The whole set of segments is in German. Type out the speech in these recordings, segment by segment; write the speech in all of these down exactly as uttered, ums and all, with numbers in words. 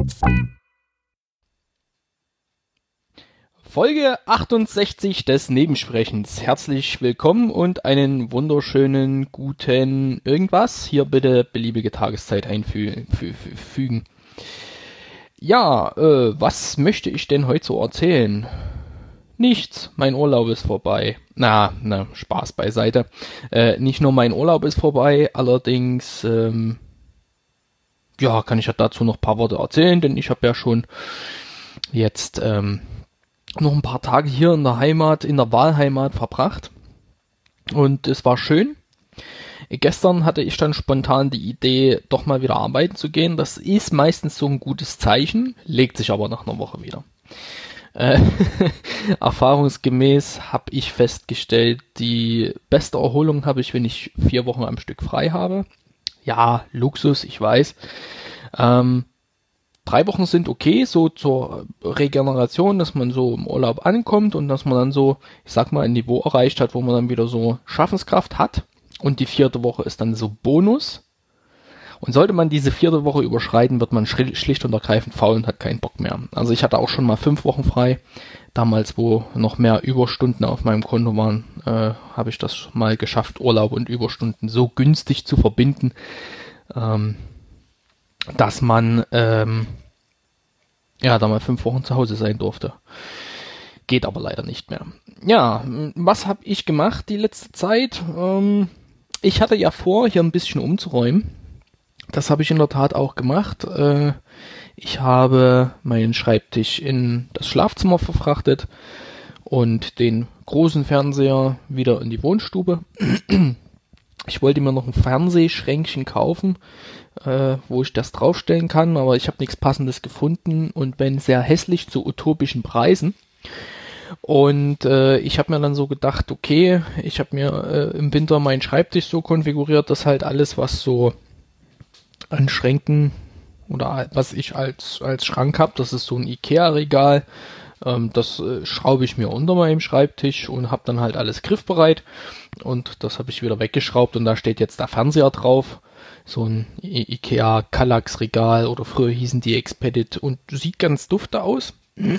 Folge achtundsechzig des Nebensprechens. Herzlich willkommen und einen wunderschönen guten irgendwas. Hier bitte beliebige Tageszeit einfügen. Ja, äh, was möchte ich denn heute so erzählen? Nichts. Mein Urlaub ist vorbei. Na, na, Spaß beiseite. Äh, nicht nur mein Urlaub ist vorbei, allerdings, ähm, ja, kann ich ja dazu noch ein paar Worte erzählen, denn ich habe ja schon jetzt, ähm, noch ein paar Tage hier in der Heimat, in der Wahlheimat verbracht und es war schön. Gestern hatte ich dann spontan die Idee, doch mal wieder arbeiten zu gehen. Das ist meistens so ein gutes Zeichen, legt sich aber nach einer Woche wieder. Äh, erfahrungsgemäß habe ich festgestellt, die beste Erholung habe ich, wenn ich vier Wochen am Stück frei habe. Ja, Luxus, ich weiß. Ähm, Drei Wochen sind okay, so zur Regeneration, dass man so im Urlaub ankommt und dass man dann so, ich sag mal, ein Niveau erreicht hat, wo man dann wieder so Schaffenskraft hat. Und die vierte Woche ist dann so Bonus. Und sollte man diese vierte Woche überschreiten, wird man schlicht und ergreifend faul und hat keinen Bock mehr. Also ich hatte auch schon mal fünf Wochen frei. Damals, wo noch mehr Überstunden auf meinem Konto waren, äh, habe ich das mal geschafft, Urlaub und Überstunden so günstig zu verbinden, ähm, dass man ähm, ja da mal fünf Wochen zu Hause sein durfte. Geht aber leider nicht mehr. Ja, was habe ich gemacht die letzte Zeit? Ähm, ich hatte ja vor, hier ein bisschen umzuräumen. Das habe ich in der Tat auch gemacht. Äh, ich habe meinen Schreibtisch in das Schlafzimmer verfrachtet und den großen Fernseher wieder in die Wohnstube. Ich wollte mir noch ein Fernsehschränkchen kaufen, äh, wo ich das draufstellen kann, aber ich habe nichts Passendes gefunden und wenn sehr hässlich zu utopischen Preisen. Und äh, ich habe mir dann so gedacht, okay, ich habe mir äh, im Winter meinen Schreibtisch so konfiguriert, dass halt alles, was so an Schränken oder was ich als, als Schrank habe, das ist so ein Ikea-Regal, ähm, das äh, schraube ich mir unter meinem Schreibtisch und habe dann halt alles griffbereit. Und das habe ich wieder weggeschraubt und da steht jetzt der Fernseher drauf. So ein I- Ikea Kallax Regal oder früher hießen die Expedit und sieht ganz dufte aus.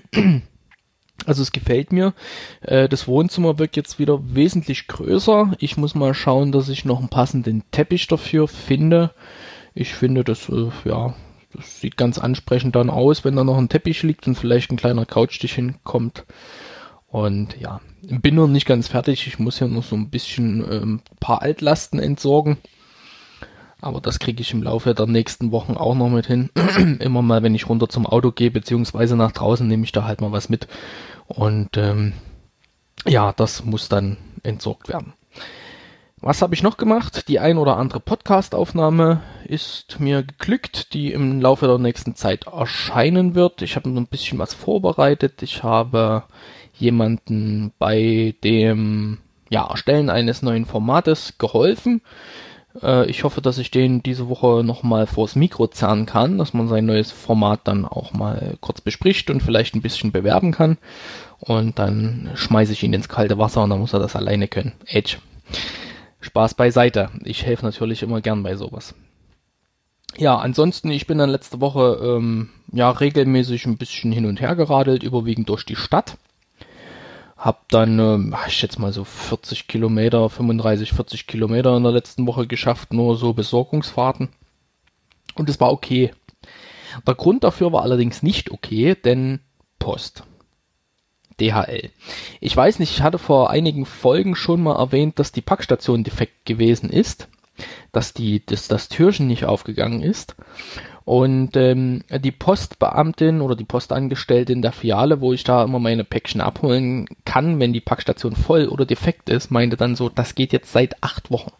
Also es gefällt mir. Äh, das Wohnzimmer wird jetzt wieder wesentlich größer. Ich muss mal schauen, dass ich noch einen passenden Teppich dafür finde. Ich finde, das, äh, ja, das sieht ganz ansprechend dann aus, wenn da noch ein Teppich liegt und vielleicht ein kleiner Couchtisch hinkommt. Und ja, bin noch nicht ganz fertig. Ich muss ja noch so ein bisschen ein ähm, paar Altlasten entsorgen. Aber das kriege ich im Laufe der nächsten Wochen auch noch mit hin. Immer mal, wenn ich runter zum Auto gehe, beziehungsweise nach draußen, nehme ich da halt mal was mit. Und ähm, ja, das muss dann entsorgt werden. Was habe ich noch gemacht? Die ein oder andere Podcast-Aufnahme ist mir geglückt, die im Laufe der nächsten Zeit erscheinen wird. Ich habe noch ein bisschen was vorbereitet. Ich habe jemanden bei dem ja, Erstellen eines neuen Formates geholfen. Äh, ich hoffe, dass ich den diese Woche nochmal vors Mikro zerren kann, dass man sein neues Format dann auch mal kurz bespricht und vielleicht ein bisschen bewerben kann. Und dann schmeiße ich ihn ins kalte Wasser und dann muss er das alleine können. Edge. Spaß beiseite. Ich helfe natürlich immer gern bei sowas. Ja, ansonsten, ich bin dann letzte Woche ähm, ja regelmäßig ein bisschen hin und her geradelt, überwiegend durch die Stadt. Hab dann, ähm, ich schätze mal so vierzig Kilometer, fünfunddreißig, vierzig Kilometer in der letzten Woche geschafft, nur so Besorgungsfahrten. Und es war okay. Der Grund dafür war allerdings nicht okay, denn Post. D H L. Ich weiß nicht, ich hatte vor einigen Folgen schon mal erwähnt, dass die Packstation defekt gewesen ist, dass die, dass das Türchen nicht aufgegangen ist und ähm, die Postbeamtin oder die Postangestellte in der Filiale, wo ich da immer meine Päckchen abholen kann, wenn die Packstation voll oder defekt ist, meinte dann so, das geht jetzt seit acht Wochen.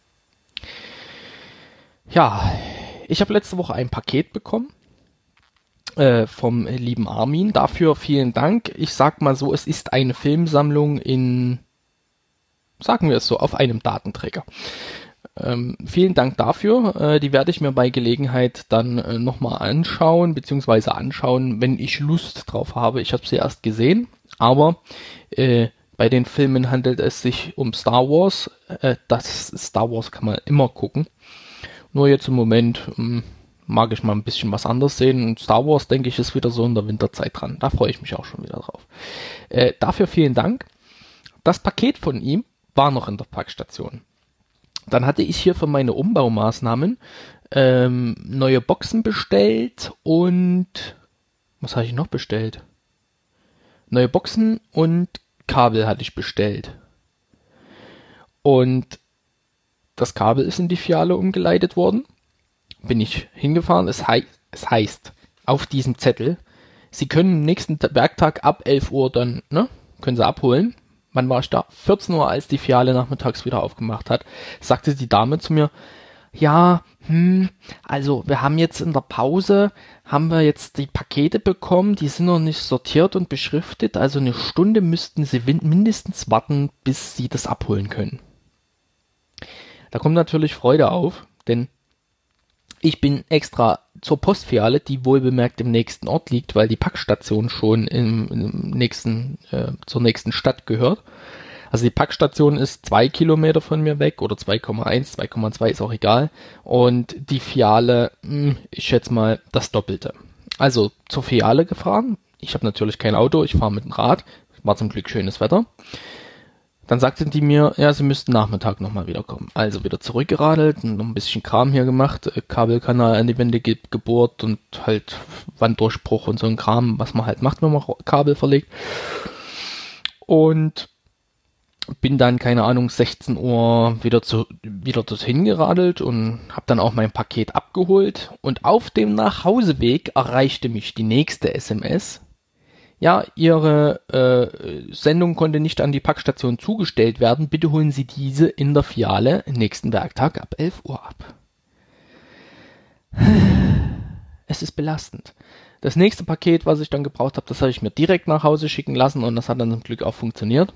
Ja, ich habe letzte Woche ein Paket bekommen. Äh, vom lieben Armin. Dafür vielen Dank. Ich sag mal so, es ist eine Filmsammlung in, sagen wir es so, auf einem Datenträger. Ähm, vielen Dank dafür. Äh, die werde ich mir bei Gelegenheit dann äh, nochmal anschauen, beziehungsweise anschauen, wenn ich Lust drauf habe. Ich habe sie erst gesehen, aber äh, bei den Filmen handelt es sich um Star Wars. Äh, das Star Wars kann man immer gucken. Nur jetzt im Moment, mh, mag ich mal ein bisschen was anderes sehen. Und Star Wars, denke ich, ist wieder so in der Winterzeit dran. Da freue ich mich auch schon wieder drauf. Äh, dafür vielen Dank. Das Paket von ihm war noch in der Packstation. Dann hatte ich hier für meine Umbaumaßnahmen ähm, neue Boxen bestellt und was habe ich noch bestellt? Neue Boxen und Kabel hatte ich bestellt. Und das Kabel ist in die Filiale umgeleitet worden. Bin ich hingefahren. Es, hei- es heißt auf diesem Zettel, Sie können nächsten Werktag ab elf Uhr dann, ne, können Sie abholen. Wann war ich da? vierzehn Uhr, als die Filiale nachmittags wieder aufgemacht hat, sagte die Dame zu mir, ja, hm, also wir haben jetzt in der Pause, haben wir jetzt die Pakete bekommen, die sind noch nicht sortiert und beschriftet, also eine Stunde müssten Sie win- mindestens warten, bis Sie das abholen können. Da kommt natürlich Freude auf, denn ich bin extra zur Postfiliale, die wohlbemerkt im nächsten Ort liegt, weil die Packstation schon im, im nächsten, äh, zur nächsten Stadt gehört. Also die Packstation ist zwei Kilometer von mir weg oder zwei Komma eins, zwei Komma zwei ist auch egal. Und die Filiale, mh, ich schätze mal, das Doppelte. Also zur Filiale gefahren. Ich habe natürlich kein Auto, ich fahre mit dem Rad. War zum Glück schönes Wetter. Dann sagten die mir, ja, sie müssten Nachmittag nochmal wiederkommen. Also wieder zurückgeradelt, noch ein bisschen Kram hier gemacht, Kabelkanal an die Wände ge- gebohrt und halt Wanddurchbruch und so ein Kram, was man halt macht, wenn man Kabel verlegt. Und bin dann, keine Ahnung, sechzehn Uhr wieder, zu, wieder dorthin geradelt und habe dann auch mein Paket abgeholt. Und auf dem Nachhauseweg erreichte mich die nächste S M S. Ja, Ihre äh, Sendung konnte nicht an die Packstation zugestellt werden. Bitte holen Sie diese in der Filiale nächsten Werktag ab elf Uhr ab. Es ist belastend. Das nächste Paket, was ich dann gebraucht habe, das habe ich mir direkt nach Hause schicken lassen und das hat dann zum Glück auch funktioniert.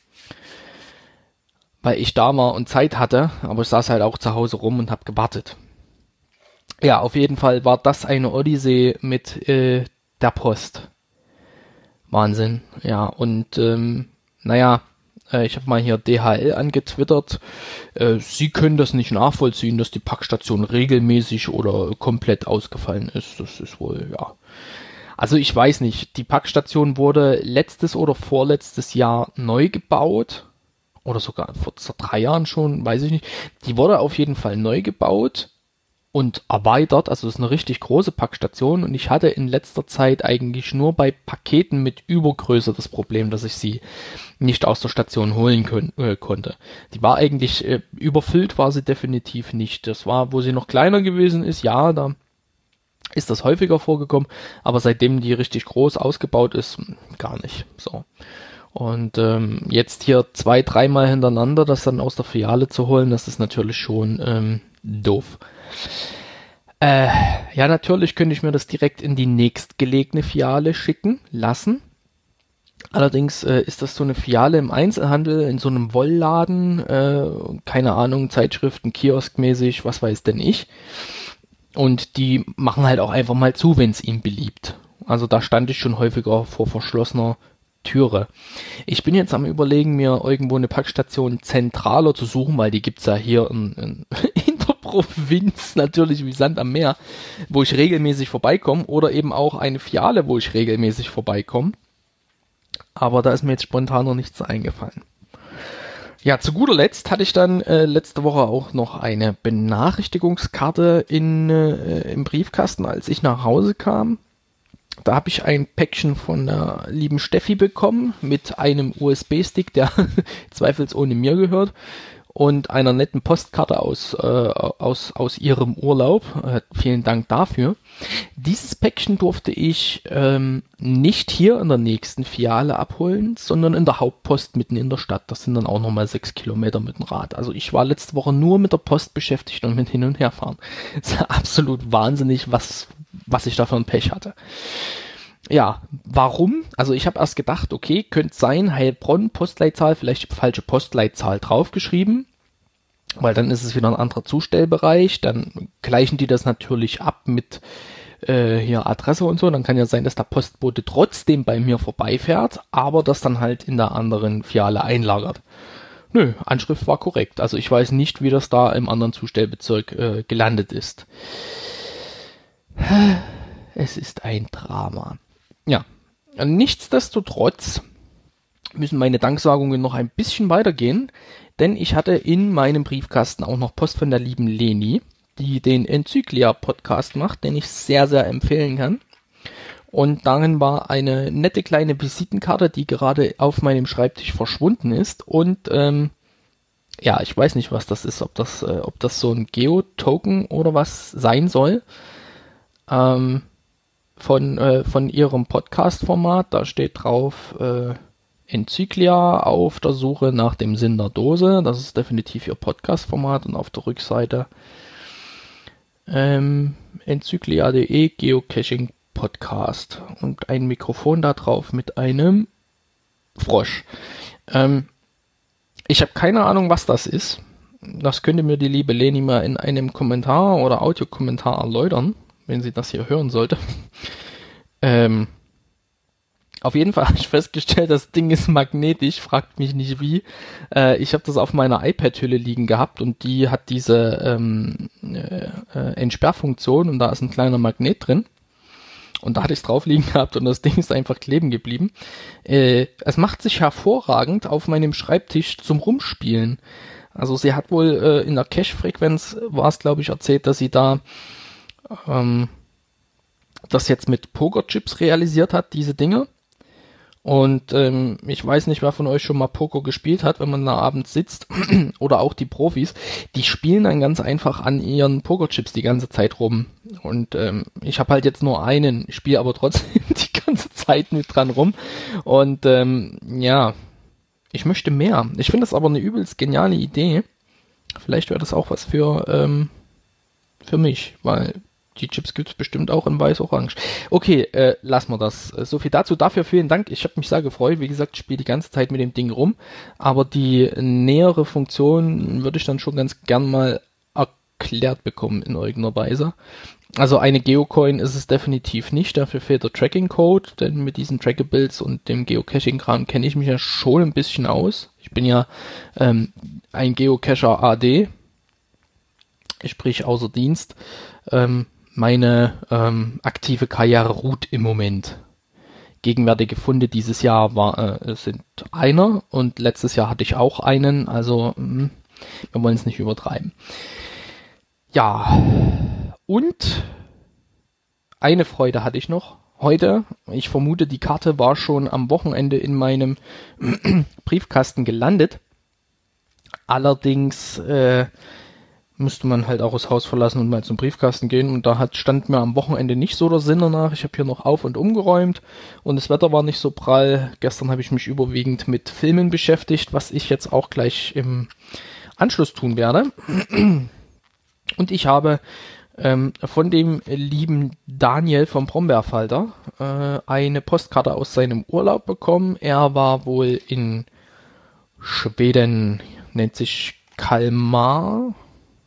Weil ich da war und Zeit hatte, aber ich saß halt auch zu Hause rum und habe gewartet. Ja, auf jeden Fall war das eine Odyssee mit äh, der Post. Wahnsinn, ja, und ähm, naja, äh, ich habe mal hier D H L angetwittert, äh, sie können das nicht nachvollziehen, dass die Packstation regelmäßig oder komplett ausgefallen ist, das ist wohl, ja. Also ich weiß nicht, die Packstation wurde letztes oder vorletztes Jahr neu gebaut, oder sogar vor drei Jahren schon, weiß ich nicht, die wurde auf jeden Fall neu gebaut und erweitert, also es ist eine richtig große Packstation und ich hatte in letzter Zeit eigentlich nur bei Paketen mit Übergröße das Problem, dass ich sie nicht aus der Station holen können, äh, konnte. Die war eigentlich, äh, überfüllt war sie definitiv nicht. Das war, wo sie noch kleiner gewesen ist, ja, da ist das häufiger vorgekommen, aber seitdem die richtig groß ausgebaut ist, gar nicht. So. Und ähm, jetzt hier zwei, dreimal hintereinander das dann aus der Filiale zu holen, das ist natürlich schon ähm, doof. Äh, ja, natürlich könnte ich mir das direkt in die nächstgelegene Filiale schicken lassen. Allerdings äh, ist das so eine Filiale im Einzelhandel, in so einem Wollladen, äh, keine Ahnung, Zeitschriften, Kioskmäßig, was weiß denn ich. Und die machen halt auch einfach mal zu, wenn es ihnen beliebt. Also da stand ich schon häufiger vor verschlossener Türe. Ich bin jetzt am Überlegen, mir irgendwo eine Packstation zentraler zu suchen, weil die gibt's ja hier in, in, in der Provinz natürlich wie Sand am Meer, wo ich regelmäßig vorbeikomme, oder eben auch eine Filiale, wo ich regelmäßig vorbeikomme. Aber da ist mir jetzt spontan noch nichts eingefallen. Ja, zu guter Letzt hatte ich dann äh, letzte Woche auch noch eine Benachrichtigungskarte in, äh, im Briefkasten, als ich nach Hause kam. Da habe ich ein Päckchen von der lieben Steffi bekommen mit einem U S B-Stick, der zweifelsohne mir gehört, und einer netten Postkarte aus, äh, aus, aus ihrem Urlaub. Äh, vielen Dank dafür. Dieses Päckchen durfte ich ähm, nicht hier in der nächsten Filiale abholen, sondern in der Hauptpost mitten in der Stadt. Das sind dann auch nochmal sechs Kilometer mit dem Rad. Also ich war letzte Woche nur mit der Post beschäftigt und mit hin und her fahren. Das ist absolut wahnsinnig, was, was ich da für ein Pech hatte. Ja, warum? Also ich habe erst gedacht, okay, könnte sein, Heilbronn, Postleitzahl, vielleicht die falsche Postleitzahl draufgeschrieben, weil dann ist es wieder ein anderer Zustellbereich, dann gleichen die das natürlich ab mit äh, hier Adresse und so, dann kann ja sein, dass der Postbote trotzdem bei mir vorbeifährt, aber das dann halt in der anderen Filiale einlagert. Nö, Anschrift war korrekt, also ich weiß nicht, wie das da im anderen Zustellbezirk äh, gelandet ist. Es ist ein Drama. Ja, nichtsdestotrotz müssen meine Danksagungen noch ein bisschen weitergehen, denn ich hatte in meinem Briefkasten auch noch Post von der lieben Leni, die den Enzyklia-Podcast macht, den ich sehr, sehr empfehlen kann. Und darin war eine nette kleine Visitenkarte, die gerade auf meinem Schreibtisch verschwunden ist. Und ähm, ja, ich weiß nicht, was das ist, ob das, äh, ob das so ein Geo-Token oder was sein soll. Ähm, von, äh, von ihrem Podcast-Format. Da steht drauf äh, Enzyklia auf der Suche nach dem Sinn der Dose. Das ist definitiv ihr Podcast-Format. Und auf der Rückseite ähm, enzyklia punkt de Geocaching Podcast und ein Mikrofon da drauf mit einem Frosch. Ähm, ich habe keine Ahnung, was das ist. Das könnte mir die liebe Leni mal in einem Kommentar oder Audiokommentar erläutern, wenn sie das hier hören sollte. ähm, auf jeden Fall habe ich festgestellt, das Ding ist magnetisch, fragt mich nicht wie. Äh, ich habe das auf meiner iPad-Hülle liegen gehabt und die hat diese ähm, äh, äh, Entsperrfunktion und da ist ein kleiner Magnet drin. Und da hatte ich es drauf liegen gehabt und das Ding ist einfach kleben geblieben. Äh, es macht sich hervorragend auf meinem Schreibtisch zum Rumspielen. Also sie hat wohl äh, in der Cache-Frequenz, war es glaube ich erzählt, dass sie da ähm, das jetzt mit Pokerchips realisiert hat, diese Dinge. Und ähm, ich weiß nicht, wer von euch schon mal Poker gespielt hat, wenn man da abends sitzt, oder auch die Profis, die spielen dann ganz einfach an ihren Pokerchips die ganze Zeit rum. Und ähm, ich habe halt jetzt nur einen, spiele aber trotzdem die ganze Zeit mit dran rum. Und ähm, ja, ich möchte mehr. Ich finde das aber eine übelst geniale Idee. Vielleicht wäre das auch was für, ähm, für mich, weil die Chips gibt es bestimmt auch in weiß-orange. Okay, äh, lassen wir das. So viel dazu. Dafür vielen Dank. Ich habe mich sehr gefreut. Wie gesagt, ich spiele die ganze Zeit mit dem Ding rum. Aber die nähere Funktion würde ich dann schon ganz gern mal erklärt bekommen in irgendeiner Weise. Also eine Geocoin ist es definitiv nicht. Dafür fehlt der Tracking-Code. Denn mit diesen Trackables und dem Geocaching-Kram kenne ich mich ja schon ein bisschen aus. Ich bin ja ähm, ein Geocacher A D. Sprich außer Dienst. Ähm, Meine ähm, aktive Karriere ruht im Moment. Gegenwärtige Funde dieses Jahr war, äh, sind einer und letztes Jahr hatte ich auch einen, also mh, wir wollen es nicht übertreiben. Ja, und eine Freude hatte ich noch heute. Ich vermute, die Karte war schon am Wochenende in meinem Briefkasten gelandet. Allerdings äh, müsste man halt auch das Haus verlassen und mal zum Briefkasten gehen. Und da hat, stand mir am Wochenende nicht so der Sinn danach. Ich habe hier noch auf- und umgeräumt und das Wetter war nicht so prall. Gestern habe ich mich überwiegend mit Filmen beschäftigt, was ich jetzt auch gleich im Anschluss tun werde. Und ich habe ähm, von dem lieben Daniel vom Brombeerfalter äh, eine Postkarte aus seinem Urlaub bekommen. Er war wohl in Schweden, nennt sich Kalmar.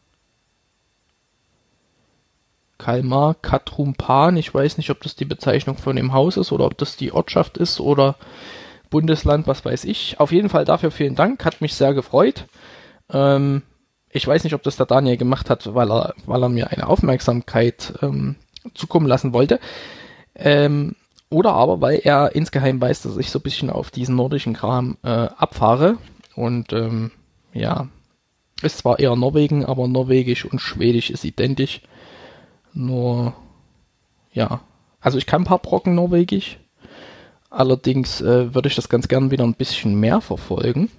Kalmar Katrumpan, ich weiß nicht, ob das die Bezeichnung von dem Haus ist oder ob das die Ortschaft ist oder Bundesland, was weiß ich. Auf jeden Fall dafür vielen Dank, hat mich sehr gefreut. Ähm, ich weiß nicht, ob das der Daniel gemacht hat, weil er, weil er mir eine Aufmerksamkeit ähm, zukommen lassen wollte. Ähm, oder aber, weil er insgeheim weiß, dass ich so ein bisschen auf diesen nordischen Kram äh, abfahre. Und ähm, ja, ist zwar eher Norwegen, aber Norwegisch und Schwedisch ist identisch. Nur, ja, also ich kann ein paar Brocken Norwegisch, allerdings äh, würde ich das ganz gern wieder ein bisschen mehr verfolgen.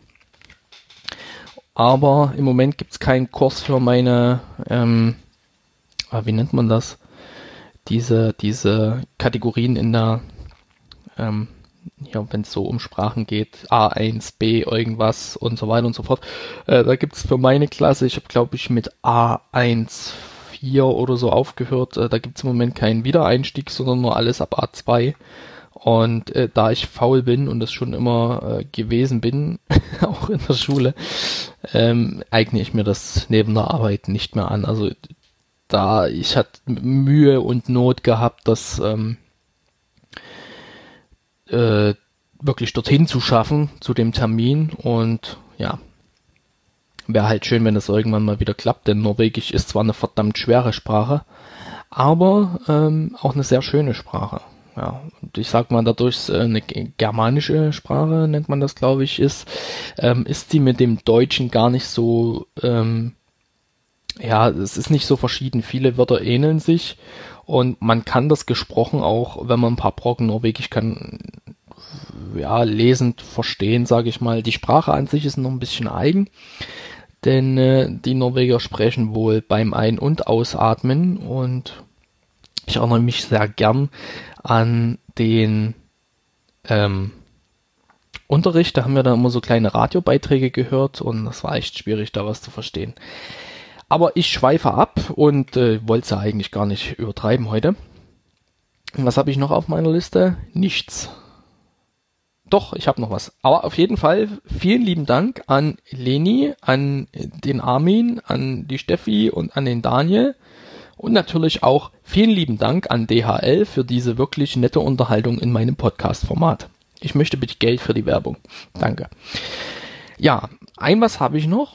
Aber im Moment gibt es keinen Kurs für meine, ähm, wie nennt man das? Diese, diese Kategorien in der, ähm, ja, wenn es so um Sprachen geht, A eins, B, irgendwas und so weiter und so fort. Äh, da gibt es für meine Klasse, ich habe glaube ich mit A eins vier oder so aufgehört. Äh, da gibt es im Moment keinen Wiedereinstieg, sondern nur alles ab A zwei. Und äh, da ich faul bin und das schon immer äh, gewesen bin, auch in der Schule, ähm, eigne ich mir das neben der Arbeit nicht mehr an. Also da ich hatte Mühe und Not gehabt, das ähm, äh, wirklich dorthin zu schaffen, zu dem Termin. Und ja, wäre halt schön, wenn das irgendwann mal wieder klappt, denn Norwegisch ist zwar eine verdammt schwere Sprache, aber ähm, auch eine sehr schöne Sprache. Ja, und ich sag mal, dadurch äh, eine germanische Sprache, nennt man das, glaube ich, ist, ähm, ist sie mit dem Deutschen gar nicht so, ähm, ja, es ist nicht so verschieden. Viele Wörter ähneln sich und man kann das gesprochen auch, wenn man ein paar Brocken Norwegisch kann, ja, lesend verstehen, sage ich mal. Die Sprache an sich ist noch ein bisschen eigen, denn äh, die Norweger sprechen wohl beim Ein- und Ausatmen und ich erinnere mich sehr gern an den ähm, Unterricht, da haben wir dann immer so kleine Radiobeiträge gehört und das war echt schwierig, da was zu verstehen. Aber ich schweife ab und äh, wollte es ja eigentlich gar nicht übertreiben heute. Und was habe ich noch auf meiner Liste? Nichts. Doch, ich habe noch was. Aber auf jeden Fall vielen lieben Dank an Leni, an den Armin, an die Steffi und an den Daniel. Und natürlich auch vielen lieben Dank an D H L für diese wirklich nette Unterhaltung in meinem Podcast-Format. Ich möchte bitte Geld für die Werbung. Danke. Ja, ein was habe ich noch.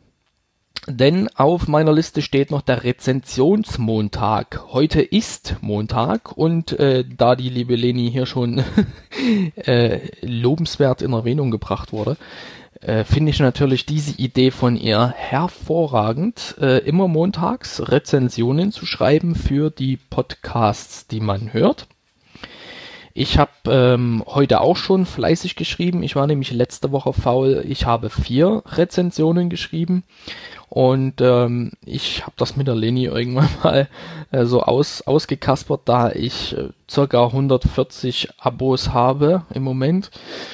Denn auf meiner Liste steht noch der Rezensionsmontag. Heute ist Montag und äh, da die liebe Leni hier schon äh, lobenswert in Erwähnung gebracht wurde, äh, finde ich natürlich diese Idee von ihr hervorragend, äh, immer montags Rezensionen zu schreiben für die Podcasts, die man hört. Ich habe ähm, heute auch schon fleißig geschrieben. Ich war nämlich letzte Woche faul. Ich habe vier Rezensionen geschrieben. Und ähm, ich habe das mit der Leni irgendwann mal äh, so aus, ausgekaspert, da ich äh, circa hundertvierzig Abos habe im Moment.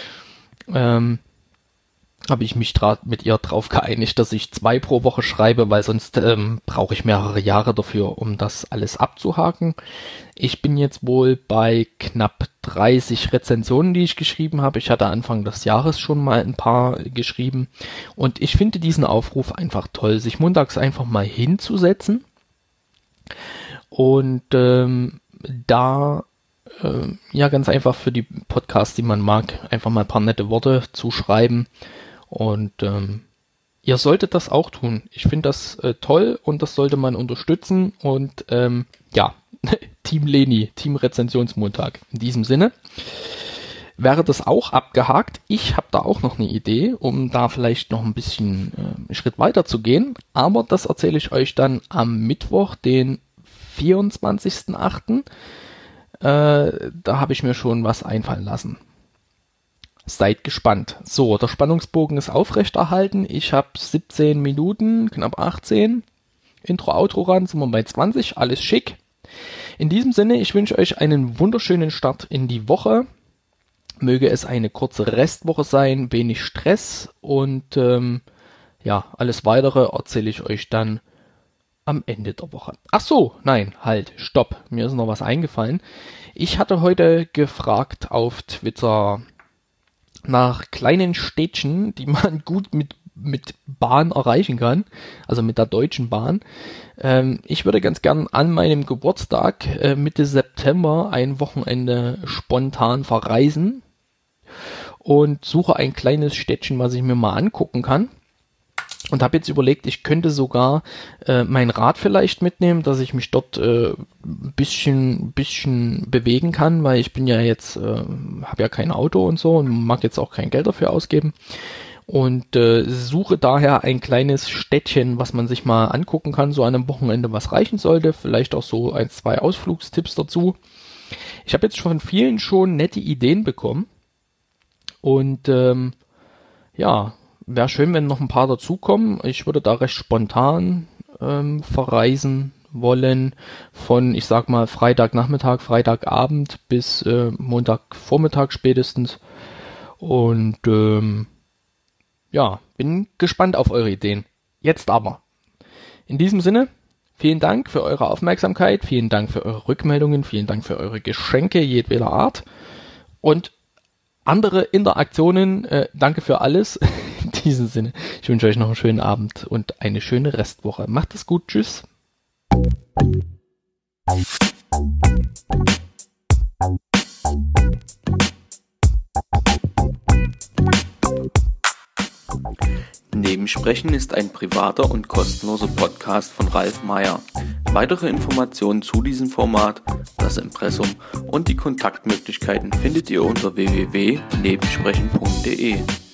Ähm, habe ich mich mit ihr drauf geeinigt, dass ich zwei pro Woche schreibe, weil sonst ähm, brauche ich mehrere Jahre dafür, um das alles abzuhaken. Ich bin jetzt wohl bei knapp dreißig Rezensionen, die ich geschrieben habe. Ich hatte Anfang des Jahres schon mal ein paar geschrieben und ich finde diesen Aufruf einfach toll, sich montags einfach mal hinzusetzen und ähm, da äh, ja ganz einfach für die Podcasts, die man mag, einfach mal ein paar nette Worte zu schreiben. Und ähm, ihr solltet das auch tun. Ich finde das äh, toll und das sollte man unterstützen. Und ähm, ja, Team Leni, Team Rezensionsmontag. In diesem Sinne wäre das auch abgehakt. Ich habe da auch noch eine Idee, um da vielleicht noch ein bisschen äh, einen Schritt weiter zu gehen. Aber das erzähle ich euch dann am Mittwoch, den vierundzwanzigsten achten Äh, da habe ich mir schon was einfallen lassen. Seid gespannt. So, der Spannungsbogen ist aufrechterhalten. Ich habe siebzehn Minuten, knapp achtzehn. Intro, Outro ran, sind wir bei zwanzig. Alles schick. In diesem Sinne, ich wünsche euch einen wunderschönen Start in die Woche. Möge es eine kurze Restwoche sein, wenig Stress und ähm, ja, alles Weitere erzähle ich euch dann am Ende der Woche. Ach so, nein, halt, stopp. Mir ist noch was eingefallen. Ich hatte heute gefragt auf Twitter nach kleinen Städtchen, die man gut mit, mit Bahn erreichen kann, also mit der Deutschen Bahn. Ähm, ich würde ganz gern an meinem Geburtstag äh, Mitte September ein Wochenende spontan verreisen und suche ein kleines Städtchen, was ich mir mal angucken kann. Und habe jetzt überlegt, ich könnte sogar äh, mein Rad vielleicht mitnehmen, dass ich mich dort äh, ein bisschen, bisschen bewegen kann, weil ich bin ja jetzt, äh, habe ja kein Auto und so und mag jetzt auch kein Geld dafür ausgeben. Und äh, suche daher ein kleines Städtchen, was man sich mal angucken kann, so an einem Wochenende, was reichen sollte. Vielleicht auch so ein, zwei Ausflugstipps dazu. Ich habe jetzt von vielen schon nette Ideen bekommen. Und ähm, ja, wäre schön, wenn noch ein paar dazukommen. Ich würde da recht spontan ähm, verreisen wollen. Von, ich sag mal, Freitagnachmittag, Freitagabend bis äh, Montagvormittag spätestens. Und ähm, ja, bin gespannt auf eure Ideen. Jetzt aber. In diesem Sinne, vielen Dank für eure Aufmerksamkeit, vielen Dank für eure Rückmeldungen, vielen Dank für eure Geschenke jedweder Art. Und andere Interaktionen, äh, danke für alles. In diesem Sinne, ich wünsche euch noch einen schönen Abend und eine schöne Restwoche. Macht es gut, tschüss. Nebensprechen ist ein privater und kostenloser Podcast von Ralf Meyer. Weitere Informationen zu diesem Format, das Impressum und die Kontaktmöglichkeiten findet ihr unter w w w punkt nebensprechen punkt de.